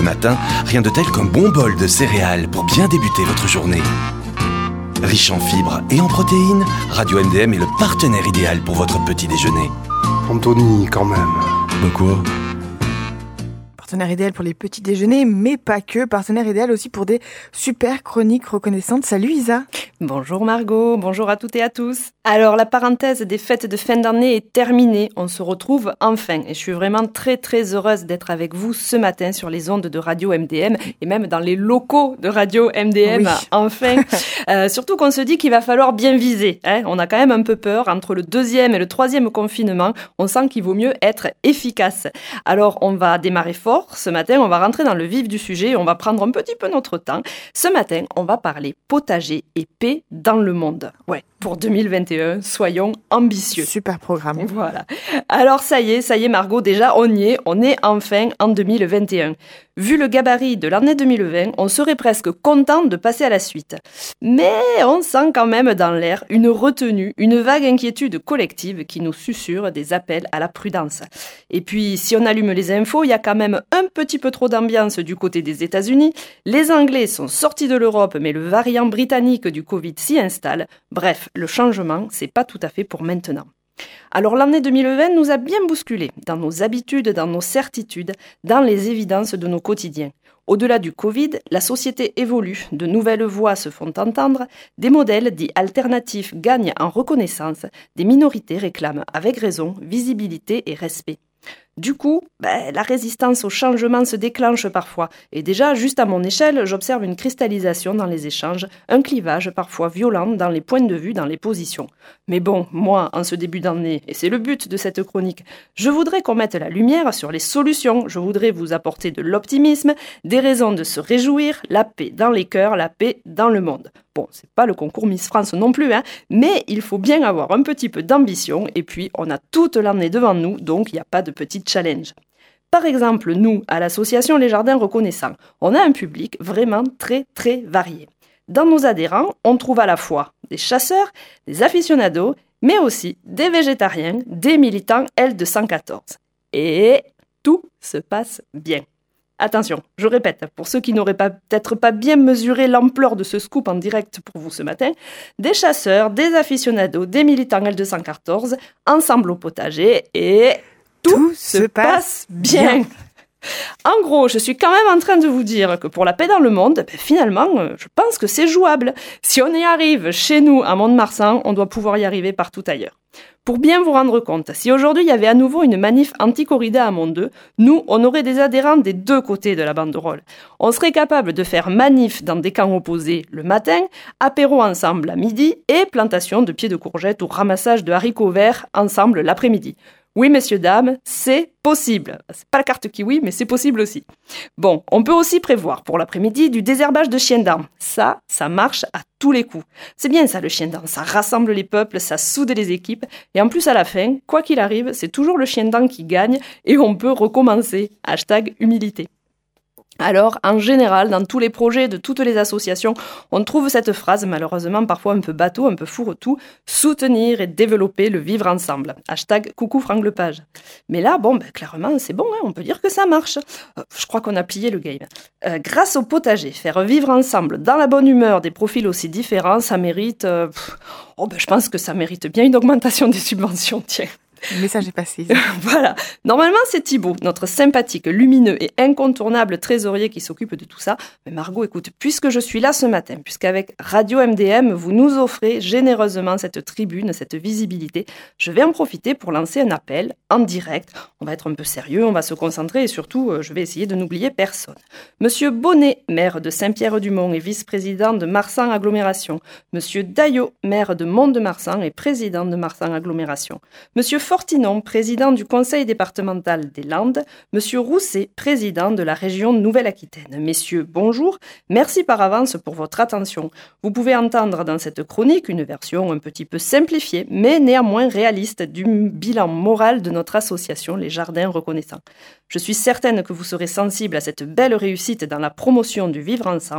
le matin, rien de tel qu'un bon bol de céréales pour bien débuter votre journée. Riche en fibres et en protéines, Radio MDM est le partenaire idéal pour votre petit déjeuner. Anthony, quand même. Quoi ? Partenaire idéal pour les petits déjeuners, mais pas que. Partenaire idéal aussi pour des super chroniques reconnaissantes. Salut Isa. Bonjour Margot, bonjour à toutes et à tous. Alors la parenthèse des fêtes de fin d'année est terminée. On se retrouve enfin et je suis vraiment très très heureuse d'être avec vous ce matin sur les ondes de Radio MDM et même dans les locaux de Radio MDM. Oui. Enfin. Surtout qu'on se dit qu'il va falloir bien viser. On a quand même un peu peur. Entre le 2e et le 3e confinement, on sent qu'il vaut mieux être efficace. Alors on va démarrer fort. Ce matin, on va rentrer dans le vif du sujet, on va prendre un petit peu notre temps. Ce matin, on va parler potager et paix dans le monde. Ouais, pour 2021, soyons ambitieux. Super programme. Voilà. Alors ça y est Margot, déjà on y est, on est enfin en 2021. Vu le gabarit de l'année 2020, on serait presque content de passer à la suite. Mais on sent quand même dans l'air une retenue, une vague inquiétude collective qui nous susurre des appels à la prudence. Et puis, si on allume les infos, il y a quand même un petit peu trop d'ambiance du côté des États-Unis. Les Anglais sont sortis de l'Europe, mais le variant britannique du Covid s'y installe. Bref, le changement, c'est pas tout à fait pour maintenant. Alors l'année 2020 nous a bien bousculés dans nos habitudes, dans nos certitudes, dans les évidences de nos quotidiens. Au-delà du Covid, la société évolue, de nouvelles voix se font entendre, des modèles dits alternatifs gagnent en reconnaissance, des minorités réclament avec raison visibilité et respect. Du coup, la résistance au changement se déclenche parfois. Et déjà, juste à mon échelle, j'observe une cristallisation dans les échanges, un clivage parfois violent dans les points de vue, dans les positions. Mais bon, moi, en ce début d'année, et c'est le but de cette chronique, je voudrais qu'on mette la lumière sur les solutions. Je voudrais vous apporter de l'optimisme, des raisons de se réjouir, la paix dans les cœurs, la paix dans le monde. Bon, c'est pas le concours Miss France non plus, mais il faut bien avoir un petit peu d'ambition et puis on a toute l'année devant nous, donc il n'y a pas de petit challenge. Par exemple, nous, à l'association Les Jardins Reconnaissants, on a un public vraiment très très varié. Dans nos adhérents, on trouve à la fois des chasseurs, des aficionados, mais aussi des végétariens, des militants L214. Et tout se passe bien. Attention, je répète, pour ceux qui n'auraient peut-être pas bien mesuré l'ampleur de ce scoop en direct pour vous ce matin, des chasseurs, des aficionados, des militants L214, ensemble au potager et tout se passe bien. En gros, je suis quand même en train de vous dire que pour la paix dans le monde, finalement, je pense que c'est jouable. Si on y arrive chez nous à Mont-de-Marsan, on doit pouvoir y arriver partout ailleurs. Pour bien vous rendre compte, si aujourd'hui il y avait à nouveau une manif anti-corrida à Mont-2, nous, on aurait des adhérents des deux côtés de la banderole. On serait capable de faire manif dans des camps opposés le matin, apéro ensemble à midi et plantation de pieds de courgettes ou ramassage de haricots verts ensemble l'après-midi. Oui, messieurs, dames, c'est possible. C'est pas la carte kiwi, mais c'est possible aussi. Bon, on peut aussi prévoir pour l'après-midi du désherbage de chiens dents. Ça marche à tous les coups. C'est bien ça, le chien dent. Ça rassemble les peuples, ça soude les équipes. Et en plus, à la fin, quoi qu'il arrive, c'est toujours le chien dent qui gagne et on peut recommencer. #humilité. Alors, en général, dans tous les projets de toutes les associations, on trouve cette phrase, malheureusement parfois un peu bateau, un peu fourre-tout, soutenir et développer le vivre ensemble. #coucou Franck Lepage. Mais là, clairement, c'est bon, on peut dire que ça marche. Je crois qu'on a plié le game. Grâce au potager, faire vivre ensemble, dans la bonne humeur, des profils aussi différents, ça mérite... je pense que ça mérite bien une augmentation des subventions, tiens. Le message est passé. Voilà. Normalement, c'est Thibaut, notre sympathique, lumineux et incontournable trésorier qui s'occupe de tout ça. Mais Margot, écoute, puisque je suis là ce matin, puisqu'avec Radio MDM, vous nous offrez généreusement cette tribune, cette visibilité, je vais en profiter pour lancer un appel en direct. On va être un peu sérieux, on va se concentrer et surtout, je vais essayer de n'oublier personne. Monsieur Bonnet, maire de Saint-Pierre-du-Mont et vice-président de Marsan Agglomération. Monsieur Daillot, maire de Mont-de-Marsan et président de Marsan Agglomération. Monsieur Fortinon, président du conseil départemental des Landes, Monsieur Rousset, président de la région Nouvelle-Aquitaine. Messieurs, bonjour, merci par avance pour votre attention. Vous pouvez entendre dans cette chronique une version un petit peu simplifiée, mais néanmoins réaliste du bilan moral de notre association Les Jardins Reconnaissants. Je suis certaine que vous serez sensible à cette belle réussite dans la promotion du vivre ensemble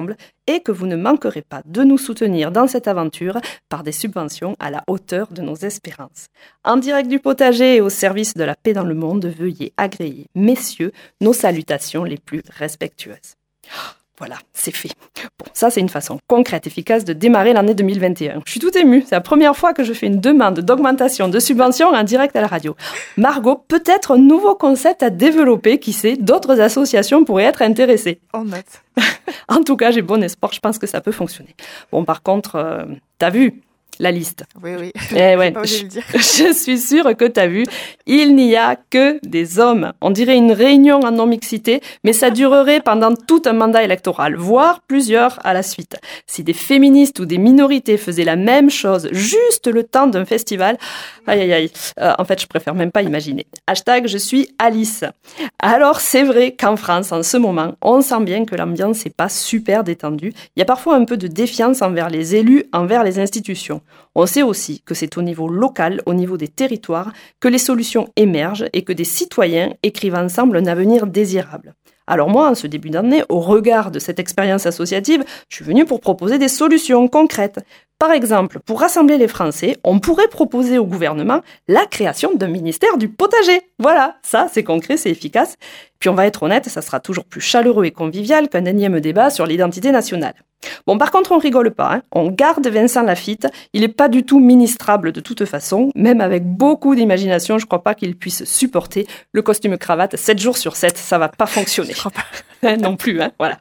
et que vous ne manquerez pas de nous soutenir dans cette aventure par des subventions à la hauteur de nos espérances. En direct du potager et au service de la paix dans le monde, veuillez agréer, messieurs, nos salutations les plus respectueuses. Voilà, c'est fait. Bon, ça c'est une façon concrète, efficace de démarrer l'année 2021. Je suis toute émue, c'est la première fois que je fais une demande d'augmentation de subventions en direct à la radio. Margot, peut-être un nouveau concept à développer, qui sait, d'autres associations pourraient être intéressées. On note. En tout cas, j'ai bon espoir, je pense que ça peut fonctionner. Bon, par contre, t'as vu la liste. Oui. Eh ouais, pas osé le dire. je suis sûre que t'as vu, il n'y a que des hommes. On dirait une réunion en non-mixité, mais ça durerait pendant tout un mandat électoral, voire plusieurs à la suite. Si des féministes ou des minorités faisaient la même chose, juste le temps d'un festival, aïe. En fait, je préfère même pas imaginer. Hashtag je suis Alice. Alors, c'est vrai qu'en France, en ce moment, on sent bien que l'ambiance n'est pas super détendue. Il y a parfois un peu de défiance envers les élus, envers les institutions. On sait aussi que c'est au niveau local, au niveau des territoires, que les solutions émergent et que des citoyens écrivent ensemble un avenir désirable. Alors moi, en ce début d'année, au regard de cette expérience associative, je suis venue pour proposer des solutions concrètes. Par exemple, pour rassembler les Français, on pourrait proposer au gouvernement la création d'un ministère du potager. Voilà, ça c'est concret, c'est efficace. Puis on va être honnête, ça sera toujours plus chaleureux et convivial qu'un énième débat sur l'identité nationale. Bon, par contre, on rigole pas, on garde Vincent Laffitte, il n'est pas du tout ministrable de toute façon, même avec beaucoup d'imagination, je crois pas qu'il puisse supporter le costume cravate 7 jours sur 7, ça va pas fonctionner. Je crois pas. Non plus, voilà.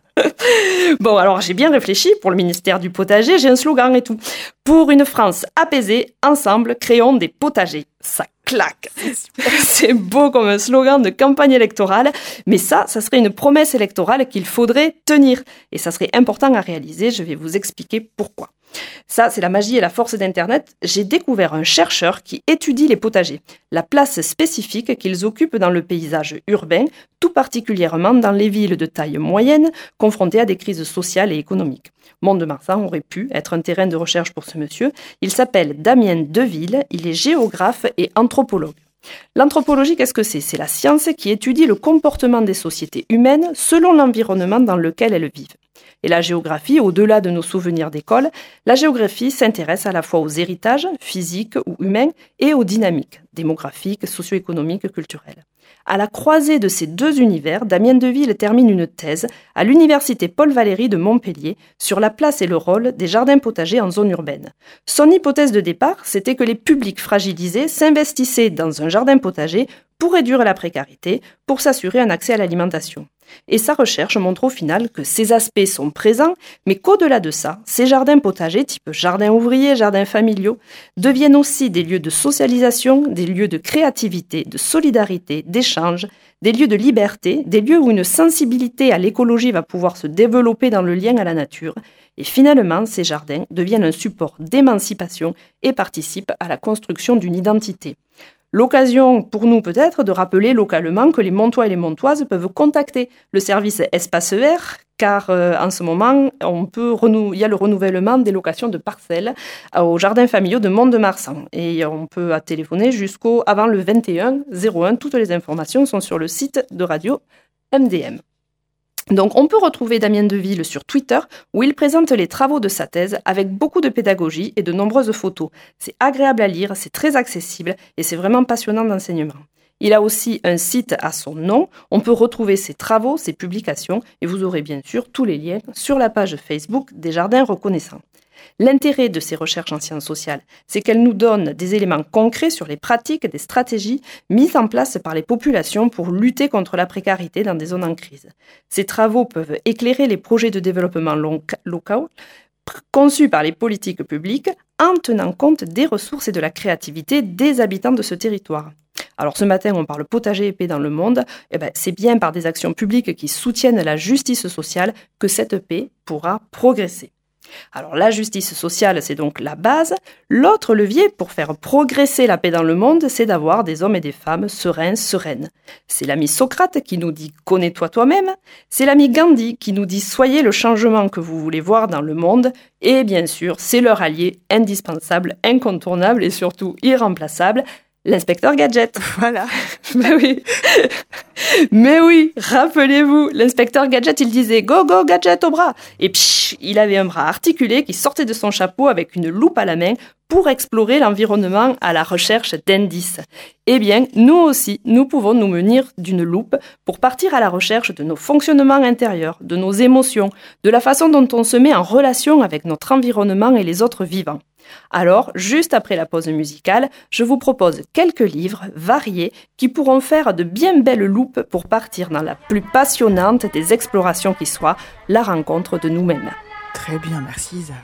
Bon, alors j'ai bien réfléchi, pour le ministère du potager, j'ai un slogan et tout. Pour une France apaisée, ensemble, créons des potagers. Ça claque. C'est beau comme un slogan de campagne électorale, mais ça serait une promesse électorale qu'il faudrait tenir. Et ça serait important à réaliser, je vais vous expliquer pourquoi. Ça, c'est la magie et la force d'Internet. J'ai découvert un chercheur qui étudie les potagers, la place spécifique qu'ils occupent dans le paysage urbain, tout particulièrement dans les villes de taille moyenne, confrontées à des crises sociales et économiques. Mont-de-Marsan aurait pu être un terrain de recherche pour ce monsieur. Il s'appelle Damien Deville, il est géographe et anthropologue. L'anthropologie, qu'est-ce que c'est ? C'est la science qui étudie le comportement des sociétés humaines selon l'environnement dans lequel elles vivent. Et la géographie, au-delà de nos souvenirs d'école, la géographie s'intéresse à la fois aux héritages, physiques ou humains, et aux dynamiques, démographiques, socio-économiques, culturelles. À la croisée de ces deux univers, Damien Deville termine une thèse à l'université Paul Valéry de Montpellier sur la place et le rôle des jardins potagers en zone urbaine. Son hypothèse de départ, c'était que les publics fragilisés s'investissaient dans un jardin potager pour réduire la précarité, pour s'assurer un accès à l'alimentation. Et sa recherche montre au final que ces aspects sont présents, mais qu'au-delà de ça, ces jardins potagers, type jardins ouvriers, jardins familiaux, deviennent aussi des lieux de socialisation, des lieux de créativité, de solidarité, d'échange, des lieux de liberté, des lieux où une sensibilité à l'écologie va pouvoir se développer dans le lien à la nature. Et finalement, ces jardins deviennent un support d'émancipation et participent à la construction d'une identité. L'occasion pour nous peut-être de rappeler localement que les Montois et les Montoises peuvent contacter le service Espace Vert, car en ce moment, il y a le renouvellement des locations de parcelles aux jardins familiaux de Mont-de-Marsan. Et on peut téléphoner avant le 21-01. Toutes les informations sont sur le site de Radio MDM. Donc on peut retrouver Damien Deville sur Twitter où il présente les travaux de sa thèse avec beaucoup de pédagogie et de nombreuses photos. C'est agréable à lire, c'est très accessible et c'est vraiment passionnant d'enseignement. Il a aussi un site à son nom, on peut retrouver ses travaux, ses publications et vous aurez bien sûr tous les liens sur la page Facebook des Jardins Reconnaissants. L'intérêt de ces recherches en sciences sociales, c'est qu'elles nous donnent des éléments concrets sur les pratiques, des stratégies mises en place par les populations pour lutter contre la précarité dans des zones en crise. Ces travaux peuvent éclairer les projets de développement locaux conçus par les politiques publiques en tenant compte des ressources et de la créativité des habitants de ce territoire. Alors ce matin, on parle potager et paix dans le monde. C'est bien par des actions publiques qui soutiennent la justice sociale que cette paix pourra progresser. Alors la justice sociale, c'est donc la base. L'autre levier pour faire progresser la paix dans le monde, c'est d'avoir des hommes et des femmes sereins, sereines. C'est l'ami Socrate qui nous dit « connais-toi toi-même ». C'est l'ami Gandhi qui nous dit « soyez le changement que vous voulez voir dans le monde ». Et bien sûr, c'est leur allié indispensable, incontournable et surtout irremplaçable, L'inspecteur Gadget. Voilà. Mais oui, rappelez-vous, l'inspecteur Gadget, il disait « Go, go, Gadget au bras !» Et psh, il avait un bras articulé qui sortait de son chapeau avec une loupe à la main pour explorer l'environnement à la recherche d'indices. Eh bien, nous aussi, nous pouvons nous munir d'une loupe pour partir à la recherche de nos fonctionnements intérieurs, de nos émotions, de la façon dont on se met en relation avec notre environnement et les autres vivants. Alors, juste après la pause musicale, je vous propose quelques livres variés qui pourront faire de bien belles loupes pour partir dans la plus passionnante des explorations qui soit, la rencontre de nous-mêmes. Très bien, merci Isa.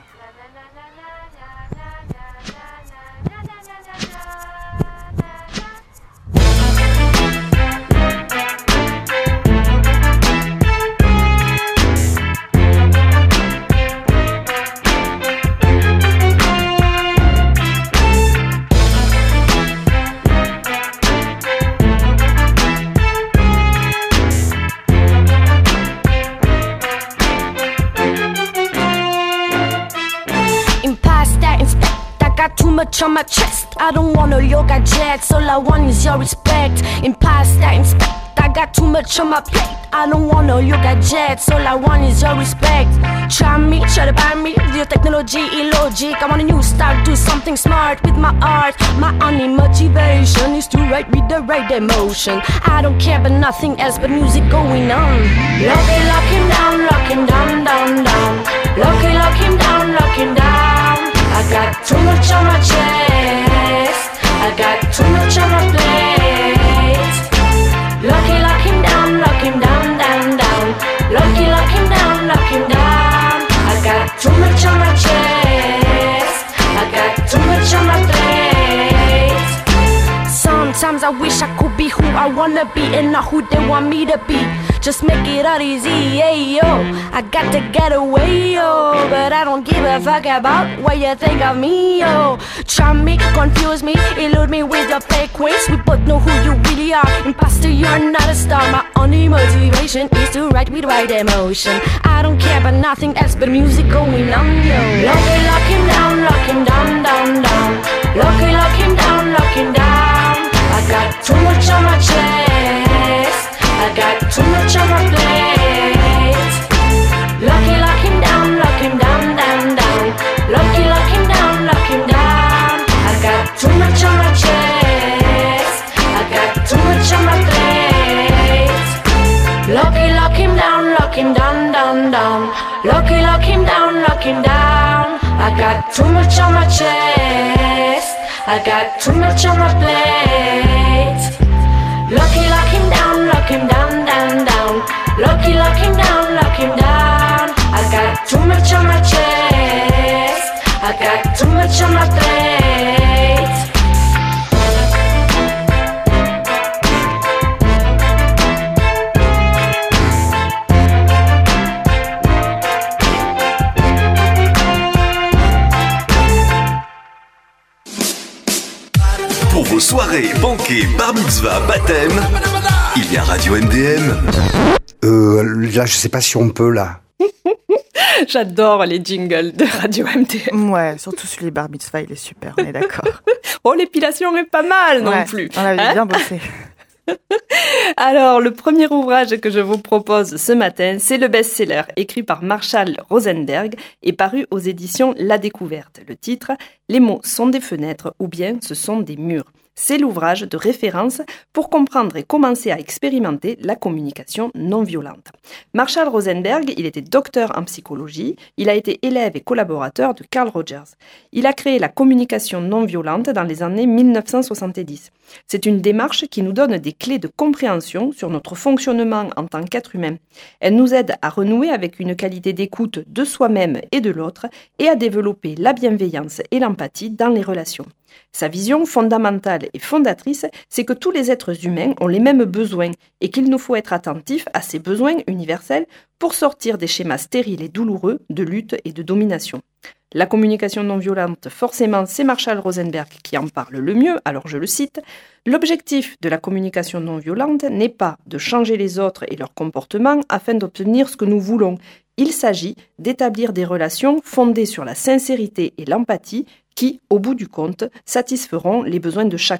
Too much on my chest, I don't want no yoga jets, all I want is your respect. In past that inspect, I got too much on my plate, I don't want no yoga jets, all I want is your respect. Try me, try to buy me, with your technology illogic. I want a new start, do something smart with my art. My only motivation is to write with the right emotion. I don't care about nothing else but music going on. Lock him down, down, down. Lock him down, down. I got too much on my chest, I got too much on my plate. Lock him down, down, down. Lock him down. I got too much on my chest, I got too much on my plate. Sometimes I wish I could be who I wanna be and not who they want me to be. Just make it all easy, yeah, yo. I got to get away, yo. But I don't give a fuck about what you think of me, yo. Charm me, confuse me, elude me with your fake ways. We both know who you really are. Imposter, you're not a star. My only motivation is to write with right emotion. I don't care about nothing else but music going on, yo. Lock him down, down, down. Lock him down. I got too much on my chest, I got too much on my plate. Lock him down, down, down. Lock him down. I got too much on my chest, I got too much on my plate. Lock him down, down, down. Lock him down. I got too much on my chest, I got too much on my plate. Lock him down, down, down. Lock him down. I got too much on my chest, I got too much on my plate. Pour vos soirées, banquets, bar mitzvah, baptême, il y a Radio MDM. Là, je sais pas si on peut, là. J'adore les jingles de Radio MDM. Ouais, surtout sur les bar mitzvah, il est super, on est d'accord. Oh, l'épilation est pas mal non plus. On avait bien bossé. Alors, le premier ouvrage que je vous propose ce matin, c'est le best-seller écrit par Marshall Rosenberg et paru aux éditions La Découverte. Le titre, « Les mots sont des fenêtres ou bien ce sont des murs ». C'est l'ouvrage de référence pour comprendre et commencer à expérimenter la communication non violente. Marshall Rosenberg, il était docteur en psychologie, il a été élève et collaborateur de Carl Rogers. Il a créé la communication non violente dans les années 1970. C'est une démarche qui nous donne des clés de compréhension sur notre fonctionnement en tant qu'être humain. Elle nous aide à renouer avec une qualité d'écoute de soi-même et de l'autre et à développer la bienveillance et l'empathie dans les relations. Sa vision fondamentale et fondatrice, c'est que tous les êtres humains ont les mêmes besoins et qu'il nous faut être attentifs à ces besoins universels pour sortir des schémas stériles et douloureux de lutte et de domination. La communication non violente, forcément, c'est Marshall Rosenberg qui en parle le mieux, alors je le cite. L'objectif de la communication non violente n'est pas de changer les autres et leur comportement afin d'obtenir ce que nous voulons. Il s'agit d'établir des relations fondées sur la sincérité et l'empathie qui, au bout du compte, satisferont les besoins de chacun.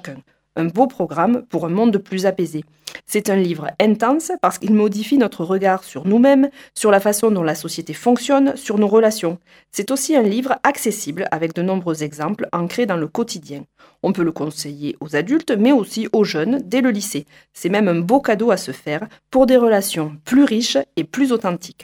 Un beau programme pour un monde plus apaisé. C'est un livre intense parce qu'il modifie notre regard sur nous-mêmes, sur la façon dont la société fonctionne, sur nos relations. C'est aussi un livre accessible avec de nombreux exemples ancrés dans le quotidien. On peut le conseiller aux adultes, mais aussi aux jeunes dès le lycée. C'est même un beau cadeau à se faire pour des relations plus riches et plus authentiques.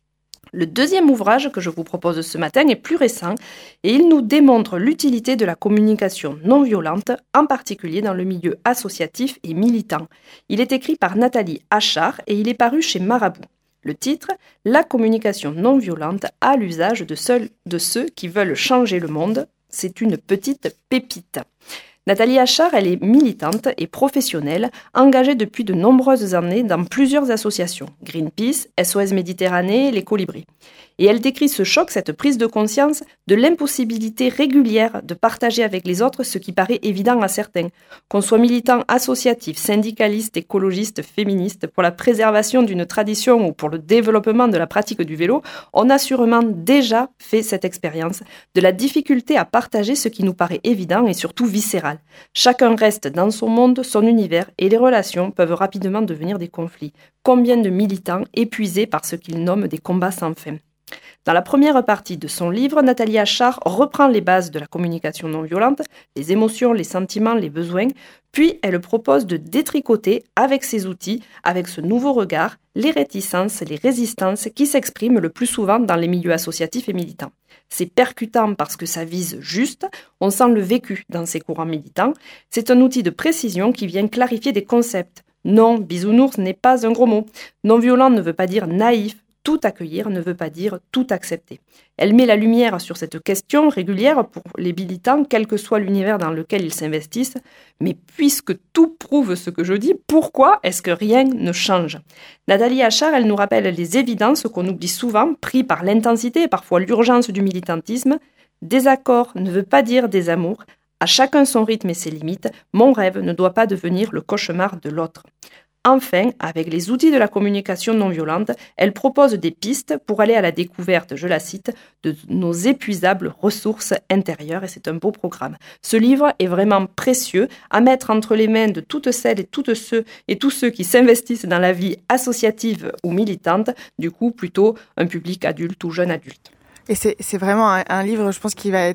Le deuxième ouvrage que je vous propose ce matin est plus récent et il nous démontre l'utilité de la communication non violente, en particulier dans le milieu associatif et militant. Il est écrit par Nathalie Achard et il est paru chez Marabout. Le titre, « La communication non violente à l'usage de ceux qui veulent changer le monde ». C'est une petite pépite. Nathalie Achard, elle est militante et professionnelle, engagée depuis de nombreuses années dans plusieurs associations, Greenpeace, SOS Méditerranée, les Colibris. Et elle décrit ce choc, cette prise de conscience de l'impossibilité régulière de partager avec les autres ce qui paraît évident à certains. Qu'on soit militant associatif, syndicaliste, écologiste, féministe, pour la préservation d'une tradition ou pour le développement de la pratique du vélo, on a sûrement déjà fait cette expérience de la difficulté à partager ce qui nous paraît évident et surtout viscéral. Chacun reste dans son monde, son univers, et les relations peuvent rapidement devenir des conflits. Combien de militants épuisés par ce qu'ils nomment des combats sans fin. Dans la première partie de son livre, Nathalie Achard reprend les bases de la communication non violente, les émotions, les sentiments, les besoins, puis elle propose de détricoter avec ses outils, avec ce nouveau regard, les réticences, les résistances qui s'expriment le plus souvent dans les milieux associatifs et militants. C'est percutant parce que ça vise juste, on sent le vécu dans ces courants militants. C'est un outil de précision qui vient clarifier des concepts. Non, bisounours n'est pas un gros mot. Non violent ne veut pas dire naïf. Tout accueillir ne veut pas dire tout accepter. Elle met la lumière sur cette question régulière pour les militants, quel que soit l'univers dans lequel ils s'investissent. Mais puisque tout prouve ce que je dis, pourquoi est-ce que rien ne change ? Nathalie Achard, elle nous rappelle les évidences qu'on oublie souvent, pris par l'intensité et parfois l'urgence du militantisme. Désaccord ne veut pas dire désamour. À chacun son rythme et ses limites. Mon rêve ne doit pas devenir le cauchemar de l'autre. Enfin, avec les outils de la communication non violente, elle propose des pistes pour aller à la découverte, je la cite, de nos épuisables ressources intérieures, et c'est un beau programme. Ce livre est vraiment précieux à mettre entre les mains de toutes celles et tous ceux qui s'investissent dans la vie associative ou militante, du coup plutôt un public adulte ou jeune adulte. Et c'est vraiment un livre, je pense,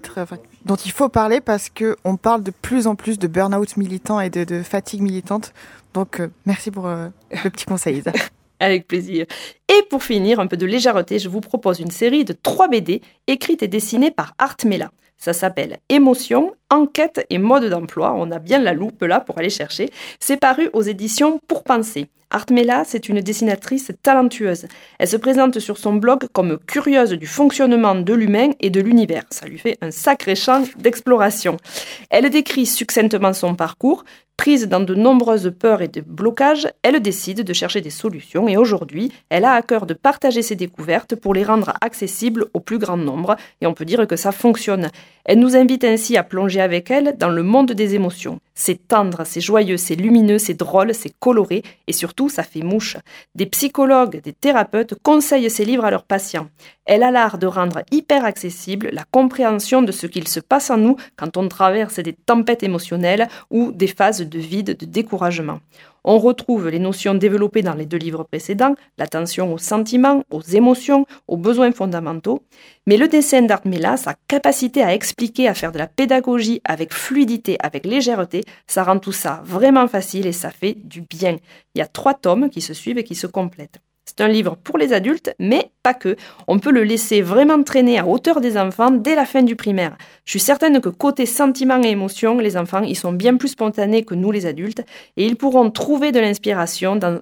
dont il faut parler parce que on parle de plus en plus de burn-out militant et de fatigue militante. Donc, merci pour le petit conseil, Isa. Avec plaisir. Et pour finir, un peu de légèreté, je vous propose une série de 3 BD écrites et dessinées par Artmela. Ça s'appelle Émotion, enquête et mode d'emploi. On a bien la loupe là pour aller chercher. C'est paru aux éditions Pour Penser. Artmela, c'est une dessinatrice talentueuse. Elle se présente sur son blog comme curieuse du fonctionnement de l'humain et de l'univers. Ça lui fait un sacré champ d'exploration. Elle décrit succinctement son parcours. Prise dans de nombreuses peurs et de blocages, elle décide de chercher des solutions et aujourd'hui, elle a à cœur de partager ses découvertes pour les rendre accessibles au plus grand nombre et on peut dire que ça fonctionne. Elle nous invite ainsi à plonger avec elle dans le monde des émotions. C'est tendre, c'est joyeux, c'est lumineux, c'est drôle, c'est coloré et surtout ça fait mouche. Des psychologues, des thérapeutes conseillent ces livres à leurs patients. Elle a l'art de rendre hyper accessible la compréhension de ce qu'il se passe en nous quand on traverse des tempêtes émotionnelles ou des phases de vide, de découragement. On retrouve les notions développées dans les 2 livres précédents, l'attention aux sentiments, aux émotions, aux besoins fondamentaux. Mais le dessin d'Artmela, sa capacité à expliquer, à faire de la pédagogie avec fluidité, avec légèreté, ça rend tout ça vraiment facile et ça fait du bien. Il y a 3 tomes qui se suivent et qui se complètent. C'est un livre pour les adultes, mais pas que. On peut le laisser vraiment traîner à hauteur des enfants dès la fin du primaire. Je suis certaine que côté sentiments et émotions, les enfants, ils sont bien plus spontanés que nous les adultes et ils pourront trouver de l'inspiration dans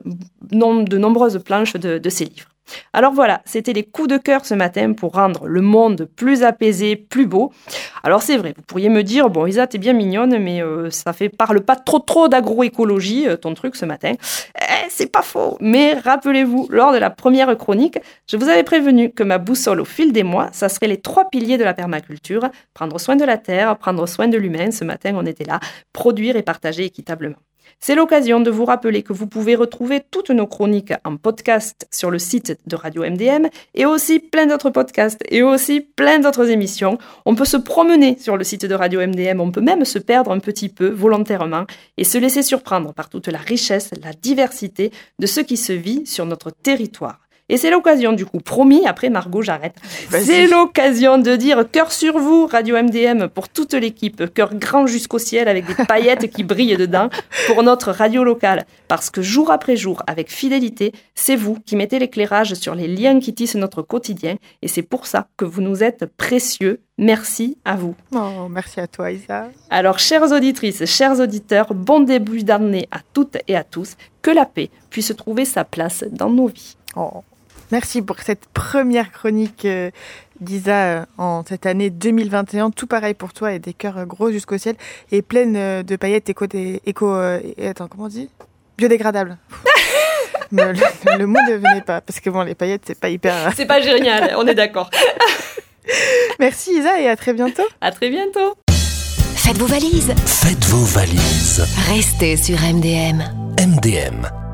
de nombreuses planches de ces livres. Alors voilà, c'était les coups de cœur ce matin pour rendre le monde plus apaisé, plus beau. Alors c'est vrai, vous pourriez me dire, bon Isa, t'es bien mignonne, mais parle pas trop d'agroécologie, ton truc ce matin. C'est pas faux, mais rappelez-vous, lors de la première chronique, je vous avais prévenu que ma boussole au fil des mois, ça serait les 3 piliers de la permaculture, prendre soin de la terre, prendre soin de l'humain, ce matin on était là, produire et partager équitablement. C'est l'occasion de vous rappeler que vous pouvez retrouver toutes nos chroniques en podcast sur le site de Radio MDM et aussi plein d'autres podcasts et aussi plein d'autres émissions. On peut se promener sur le site de Radio MDM, on peut même se perdre un petit peu volontairement et se laisser surprendre par toute la richesse, la diversité de ce qui se vit sur notre territoire. Et c'est l'occasion, du coup, promis, après Margot, j'arrête. Vas-y. C'est l'occasion de dire cœur sur vous, Radio MDM, pour toute l'équipe, cœur grand jusqu'au ciel avec des paillettes qui brillent dedans pour notre radio locale. Parce que jour après jour, avec fidélité, c'est vous qui mettez l'éclairage sur les liens qui tissent notre quotidien. Et c'est pour ça que vous nous êtes précieux. Merci à vous. Oh, merci à toi, Isa. Alors, chères auditrices, chers auditeurs, bon début d'année à toutes et à tous. Que la paix puisse trouver sa place dans nos vies. Oh. Merci pour cette première chronique d'Isa en cette année 2021. Tout pareil pour toi et des cœurs gros jusqu'au ciel et pleine de paillettes attends, comment on dit ? Biodégradables. Mais le mot ne venait pas parce que bon, les paillettes, c'est pas hyper... C'est pas génial, on est d'accord. Merci Isa et à très bientôt. À très bientôt. Faites vos valises. Faites vos valises. Restez sur MDM. MDM,